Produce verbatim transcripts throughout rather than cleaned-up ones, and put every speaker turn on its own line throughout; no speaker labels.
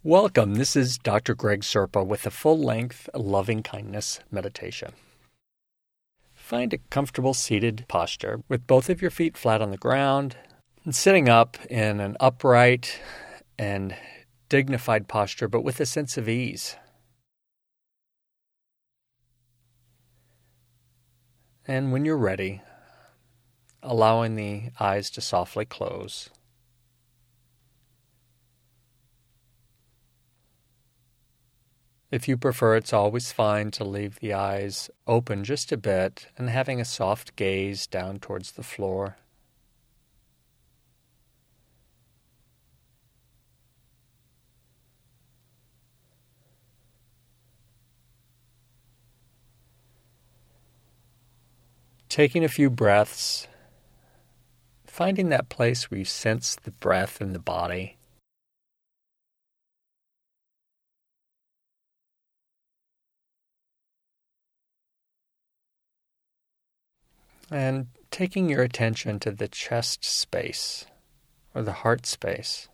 Welcome. This is Doctor Greg Serpa with a full-length loving kindness meditation. Find a comfortable seated posture with both of your feet flat on the ground and sitting up in an upright and dignified posture, but with a sense of ease. And when you're ready, allowing the eyes to softly close. If you prefer, it's always fine to leave the eyes open just a bit and having a soft gaze down towards the floor. Taking a few breaths, finding that place where you sense the breath in the body. And taking your attention to the chest space or the heart space.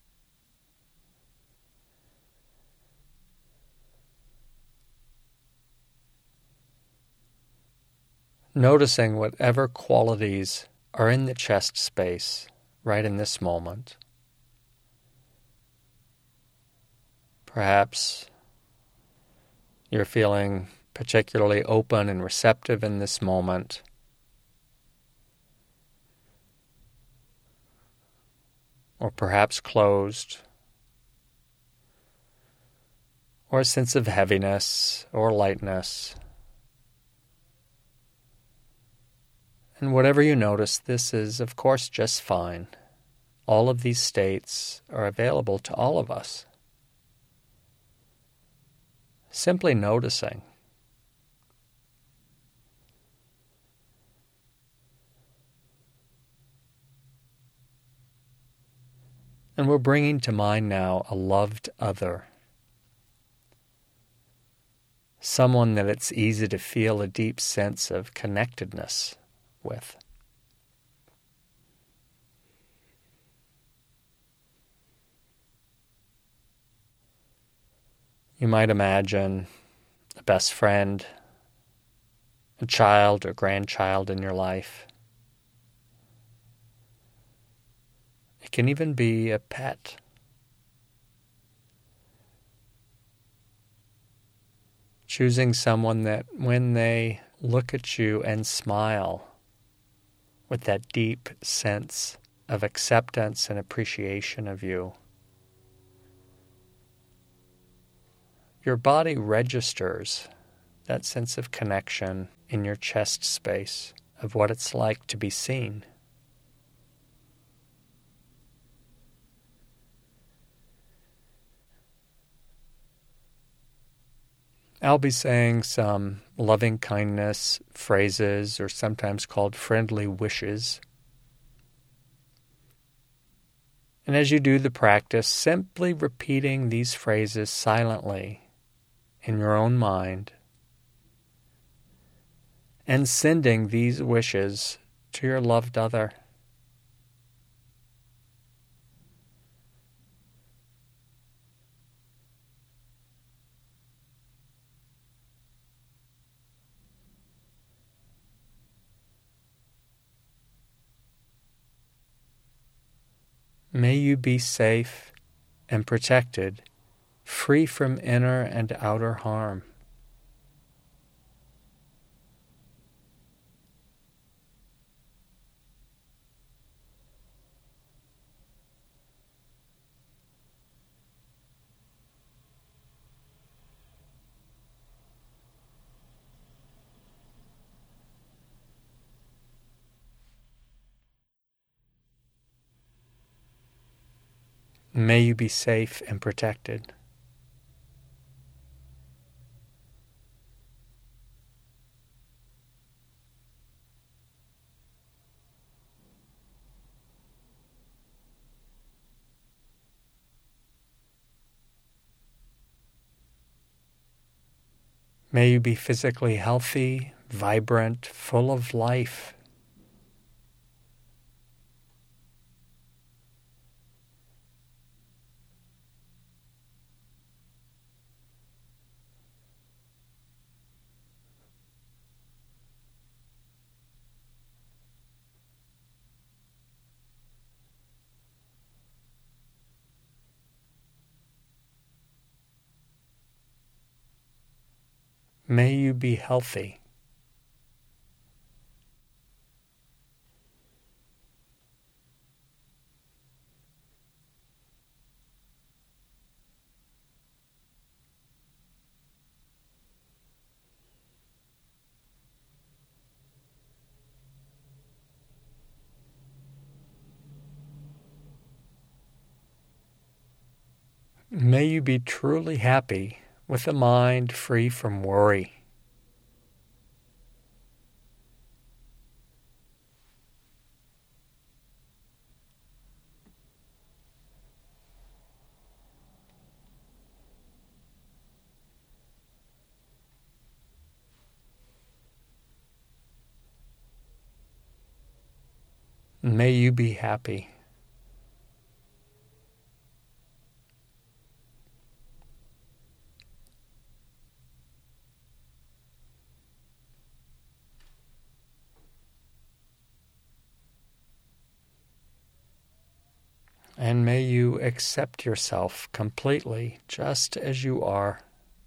Noticing whatever qualities are in the chest space right in this moment. Perhaps you're feeling particularly open and receptive in this moment. Or perhaps closed, or a sense of heaviness or lightness. And whatever you notice, this is, of course, just fine. All of these states are available to all of us. Simply noticing. And we're bringing to mind now a loved other. Someone that it's easy to feel a deep sense of connectedness with. You might imagine a best friend, a child or grandchild in your life. It can even be a pet. Choosing someone that when they look at you and smile with that deep sense of acceptance and appreciation of you, your body registers that sense of connection in your chest space of what it's like to be seen. I'll be saying some loving kindness phrases, or sometimes called friendly wishes. And as you do the practice, simply repeating these phrases silently in your own mind and sending these wishes to your loved other. May you be safe and protected, free from inner and outer harm. May you be safe and protected. May you be physically healthy, vibrant, full of life. May you be healthy. May you be truly happy with a mind free from worry. May you be happy. And may you accept yourself completely just as you are.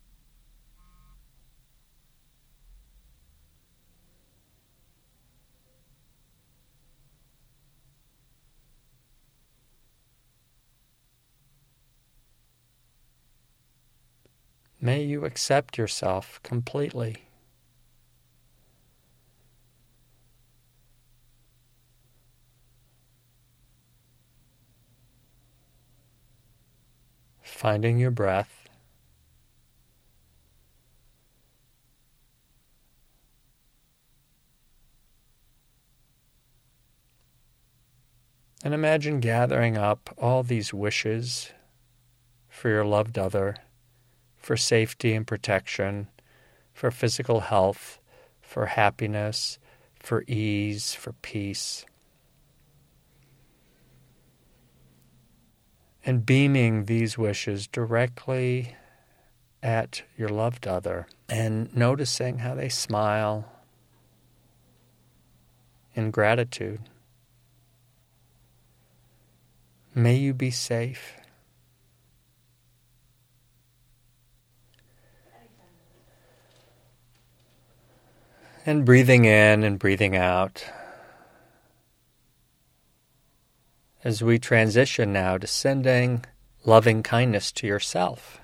May you accept yourself completely. Finding your breath. And imagine gathering up all these wishes for your loved other, for safety and protection, for physical health, for happiness, for ease, for peace. And beaming these wishes directly at your loved other and noticing how they smile in gratitude. May you be safe. And breathing in and breathing out. As we transition now to sending loving kindness to yourself.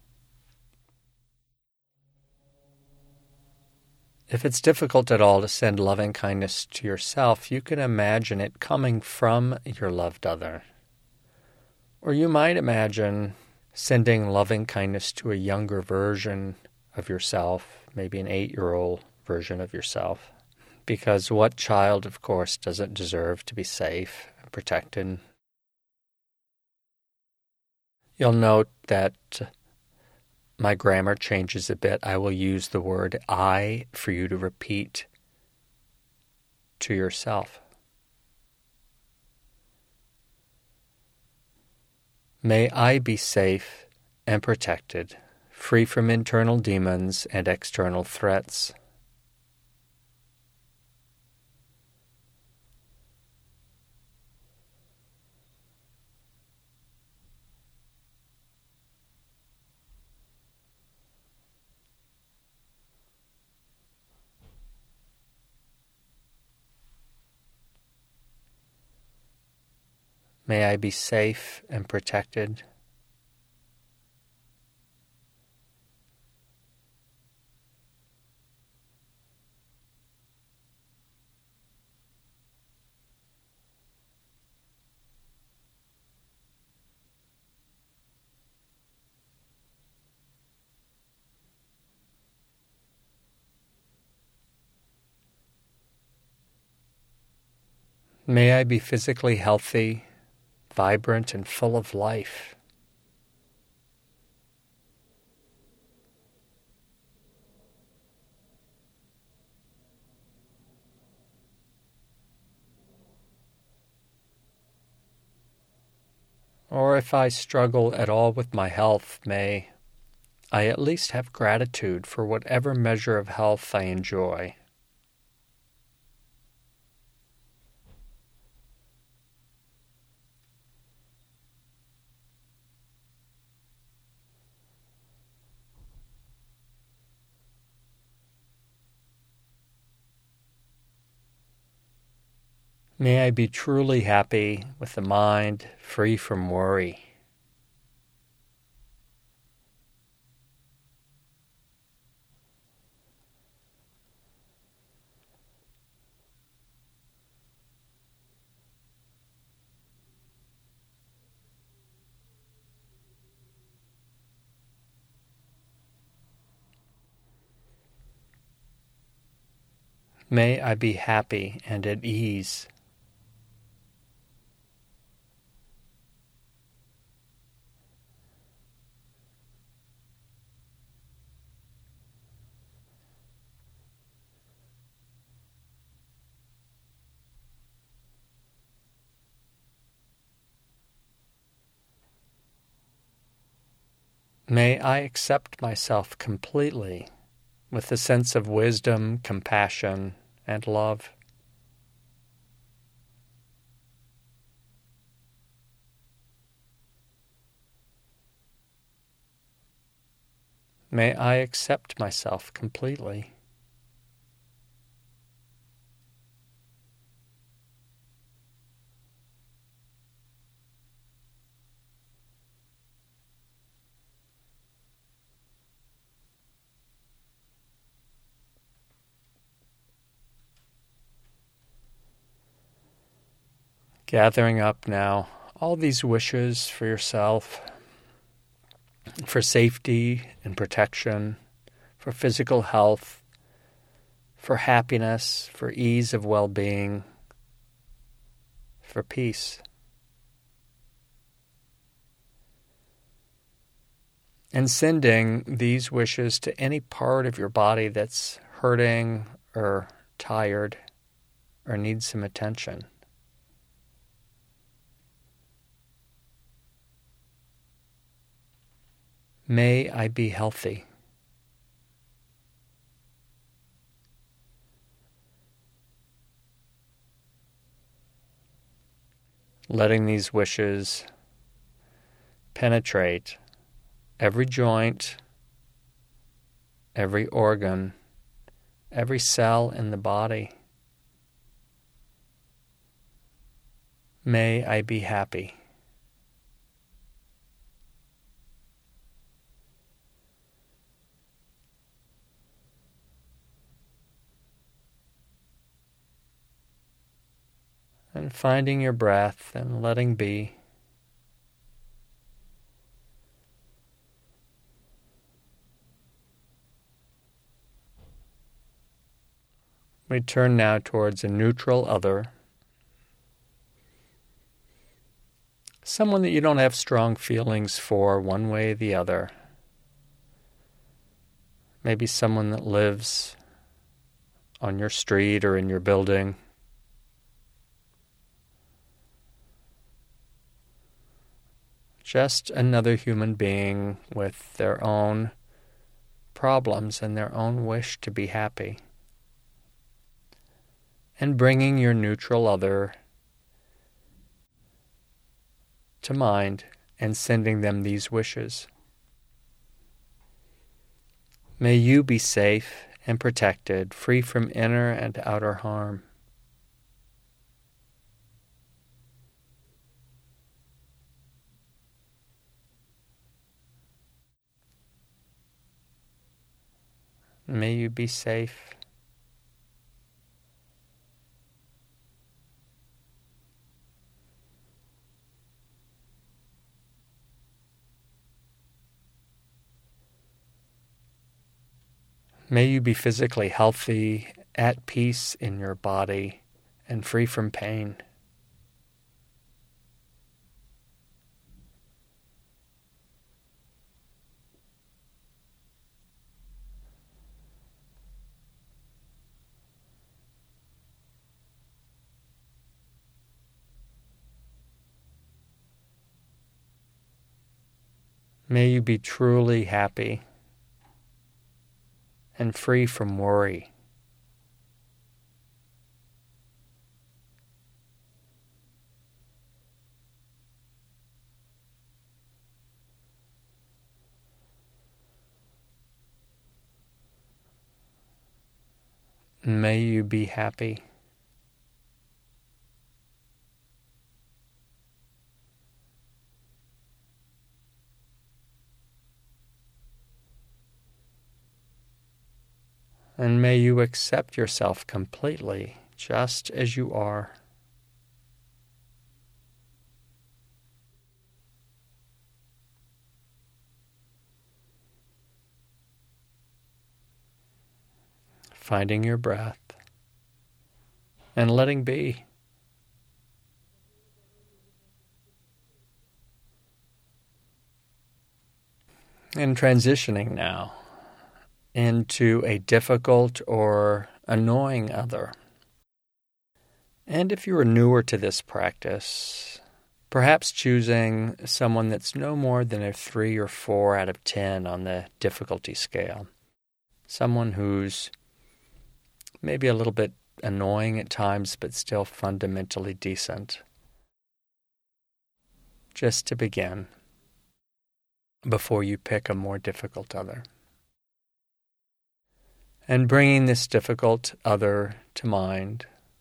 If it's difficult at all to send loving kindness to yourself, you can imagine it coming from your loved other. Or you might imagine sending loving kindness to a younger version of yourself, maybe an eight-year-old version of yourself. Because what child, of course, doesn't deserve to be safe and protected? You'll note that my grammar changes a bit. I will use the word I for you to repeat to yourself. May I be safe and protected, free from internal demons and external threats. May I be safe and protected. May I be physically healthy, vibrant, and full of life. Or if I struggle at all with my health, may I at least have gratitude for whatever measure of health I enjoy. May I be truly happy with the mind free from worry. May I be happy and at ease. May I accept myself completely with a sense of wisdom, compassion, and love. May I accept myself completely. Gathering up now all these wishes for yourself, for safety and protection, for physical health, for happiness, for ease of well-being, for peace. And sending these wishes to any part of your body that's hurting or tired or needs some attention. May I be healthy. Letting these wishes penetrate every joint, every organ, every cell in the body. May I be happy. And finding your breath and letting be. We turn now towards a neutral other, someone that you don't have strong feelings for one way or the other. Maybe someone that lives on your street or in your building. Just another human being with their own problems and their own wish to be happy. And bringing your neutral other to mind and sending them these wishes. May you be safe and protected, free from inner and outer harm. May you be safe. May you be physically healthy, at peace in your body, and free from pain. May you be truly happy and free from worry. May you be happy. And may you accept yourself completely, just as you are. Finding your breath and letting be. And transitioning now into a difficult or annoying other. And if you are newer to this practice, perhaps choosing someone that's no more than a three or four out of ten on the difficulty scale. Someone who's maybe a little bit annoying at times, but still fundamentally decent. Just to begin, before you pick a more difficult other. And bringing this difficult other to mind.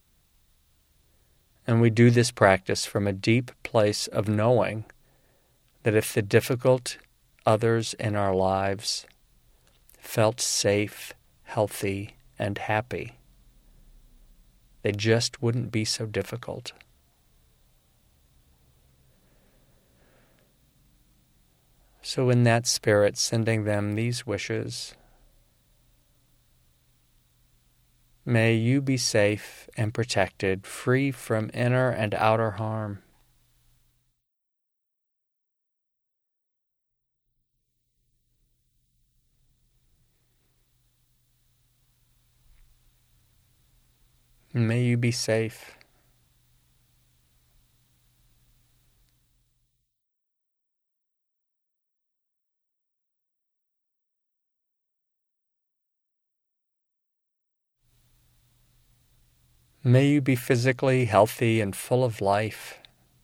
And we do this practice from a deep place of knowing that if the difficult others in our lives felt safe, healthy, and happy, they just wouldn't be so difficult. So in that spirit, sending them these wishes, may you be safe and protected, free from inner and outer harm. May you be safe. May you be physically healthy and full of life.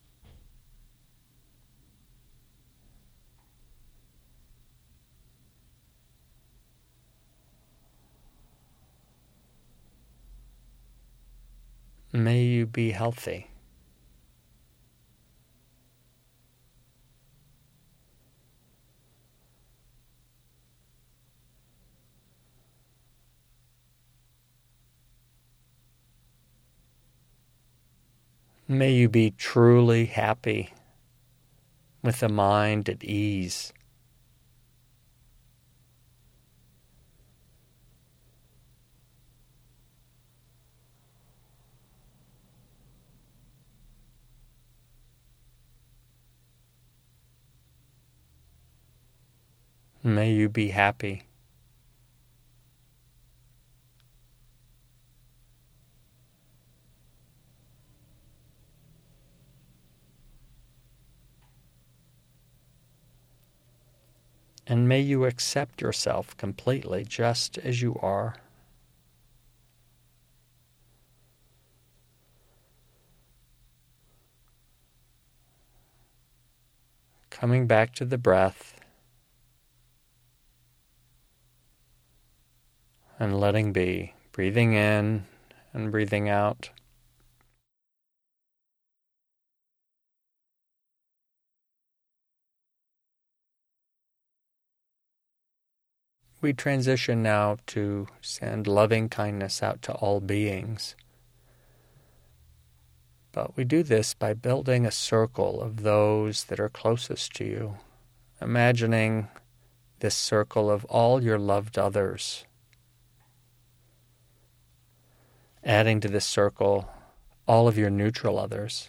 May you be healthy. May you be truly happy, with a mind at ease. May you be happy. And may you accept yourself completely just as you are. Coming back to the breath and letting be, breathing in and breathing out. We transition now to send loving kindness out to all beings. But we do this by building a circle of those that are closest to you, imagining this circle of all your loved others. Adding to this circle all of your neutral others.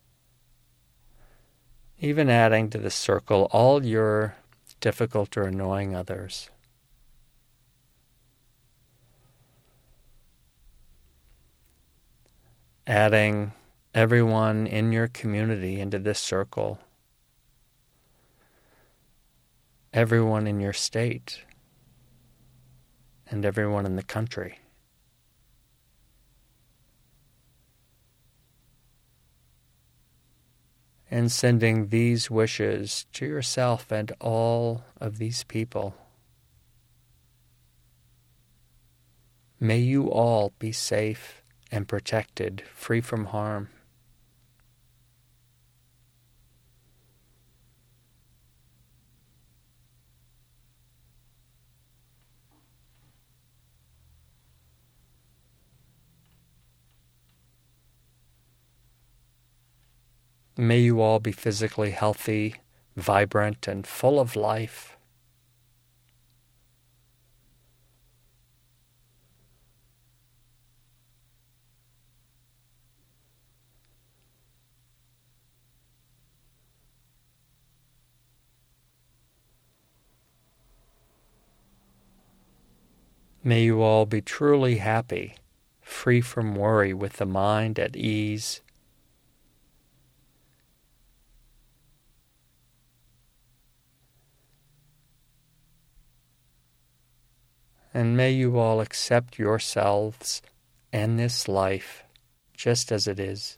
Even adding to this circle all your difficult or annoying others. Adding everyone in your community into this circle. Everyone in your state. And everyone in the country. And sending these wishes to yourself and all of these people. May you all be safe and protected, free from harm. May you all be physically healthy, vibrant, and full of life. May you all be truly happy, free from worry, with the mind at ease. And may you all accept yourselves and this life just as it is.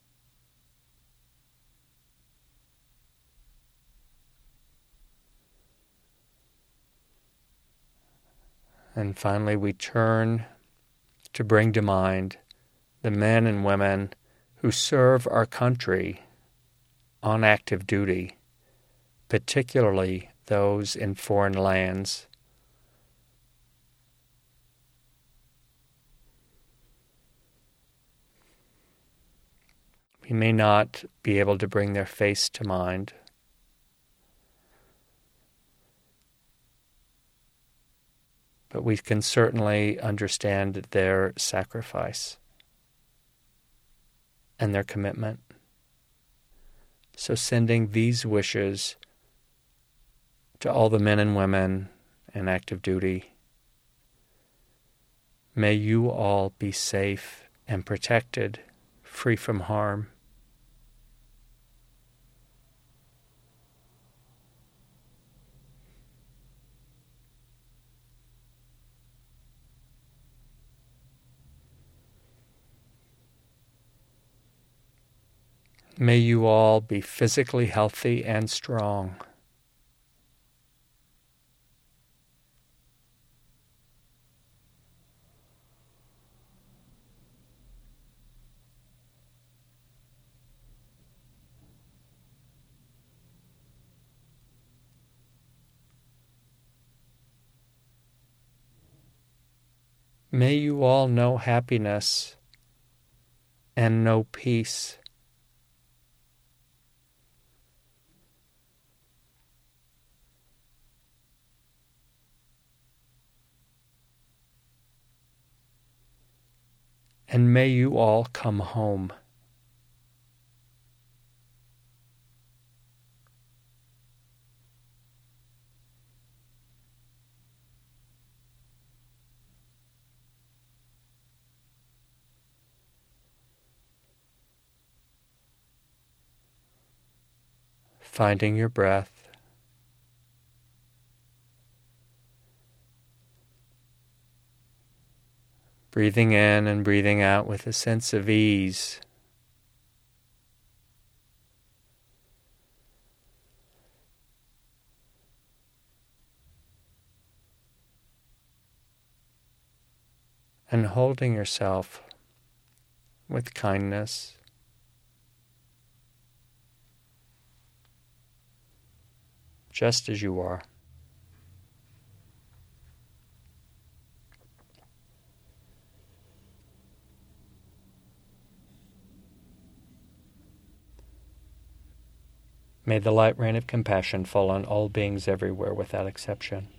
And finally, we turn to bring to mind the men and women who serve our country on active duty, particularly those in foreign lands. We may not be able to bring their face to mind, but we can certainly understand their sacrifice and their commitment. So sending these wishes to all the men and women in active duty, may you all be safe and protected, free from harm. May you all be physically healthy and strong. May you all know happiness and know peace. And may you all come home. Finding your breath. Breathing in and breathing out with a sense of ease. And holding yourself with kindness. Just as you are. May the light rain of compassion fall on all beings everywhere without exception.